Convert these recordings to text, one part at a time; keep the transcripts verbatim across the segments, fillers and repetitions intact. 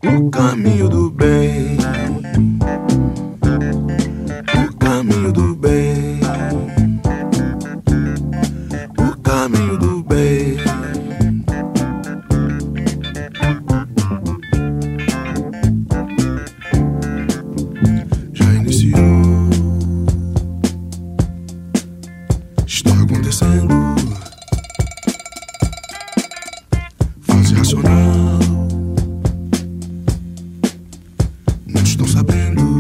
O caminho do bem, o caminho do bem, o caminho do bem. Já iniciou, está acontecendo. Fase racional, muitos estão sabendo.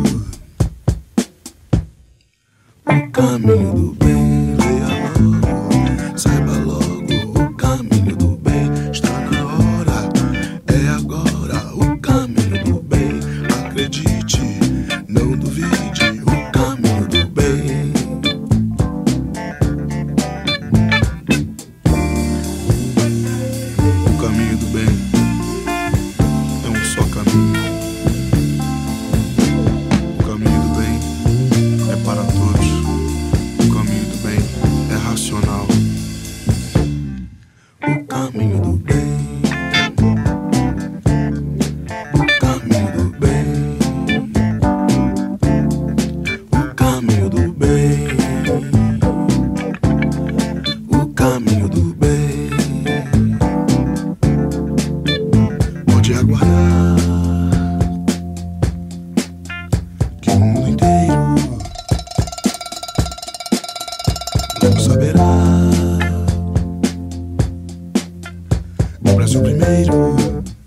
O caminho do bem, leia logo, saiba logo. O caminho do bem está na hora, é agora. O caminho do bem, acredite, não duvide. O caminho do bem. O caminho do bem é um só caminho. O caminho do bem é para todos. O caminho do bem é racional. O caminho do bem, o caminho do bem, o caminho do bem, o caminho do bem. Pode aguardar que o mundo inteiro logo saberá. O Brasil primeiro.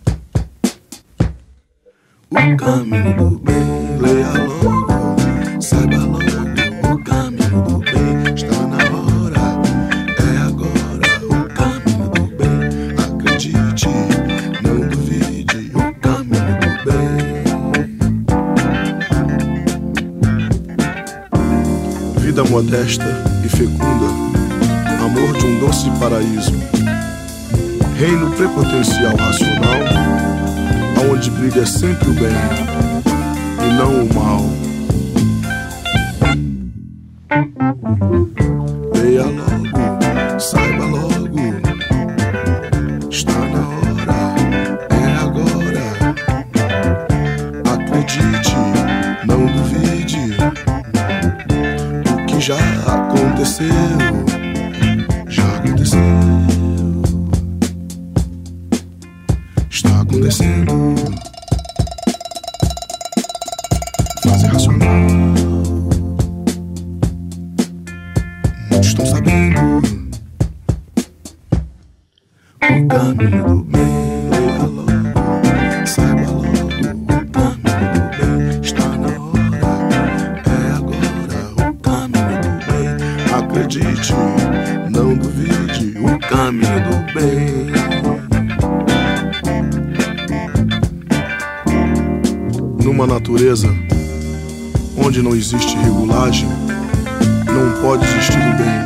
O caminho do bem, leia logo, saiba logo. O caminho do bem está na hora, é agora. O caminho do bem, acredite, não duvide. O caminho do bem. Vida modesta e fecunda, amor de um doce paraíso, reino prepotencial racional, aonde brilha sempre o bem e não o mal. Leia logo, saiba logo, está na hora, é agora. Acredite, não duvide. O que já aconteceu, já aconteceu, está acontecendo. Fase racional, muitos estão sabendo. O caminho do bem, leia logo, saiba logo. O caminho do bem está na hora, é agora. O caminho do bem, acredite, não duvide. O caminho do bem. Numa natureza onde não existe regulagem, não pode existir o bem.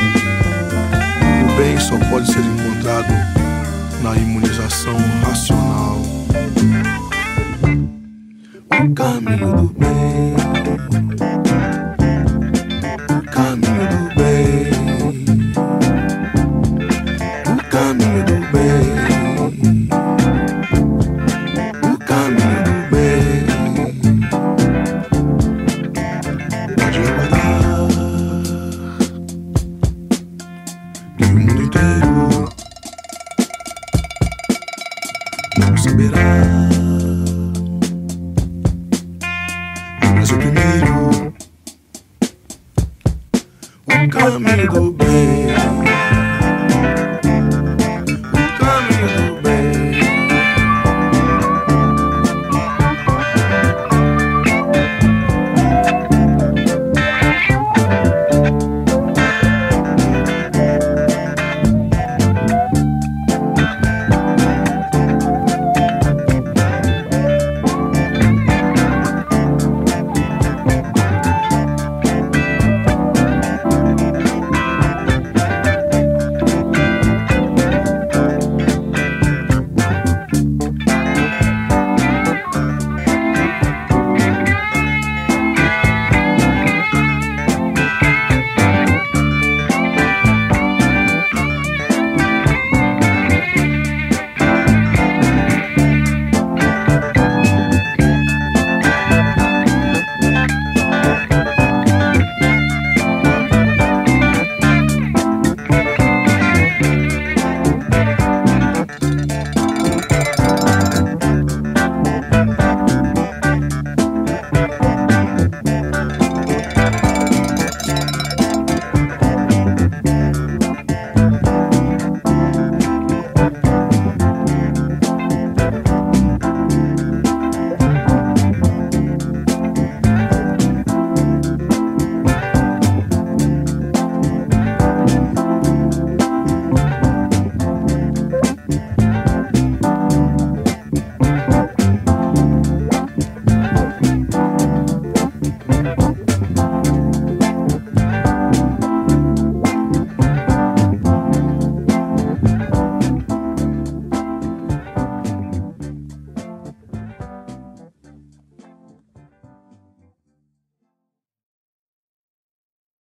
O bem só pode ser encontrado na imunização racional. O caminho do bem.